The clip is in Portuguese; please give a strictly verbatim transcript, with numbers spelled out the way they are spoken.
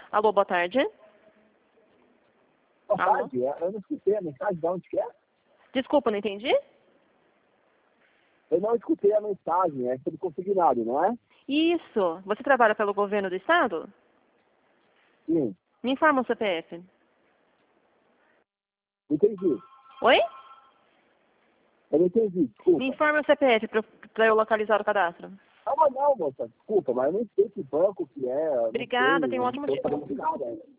Alô, boa tarde. Boa Alô? tarde, eu não escutei a mensagem, de onde que é? Desculpa, não entendi? Eu não escutei a mensagem, é sobre consignado, não é? Isso. Você trabalha pelo governo do estado? Sim, Me informa o C P F. entendi. Oi? Eu não entendi, desculpa. Me informa o C P F para eu localizar o cadastro. Ah, mas não, moça, desculpa, mas eu não sei que banco que é. eu não Obrigada, sei, tenha um eu ótimo não dia. tô sabendo de nada.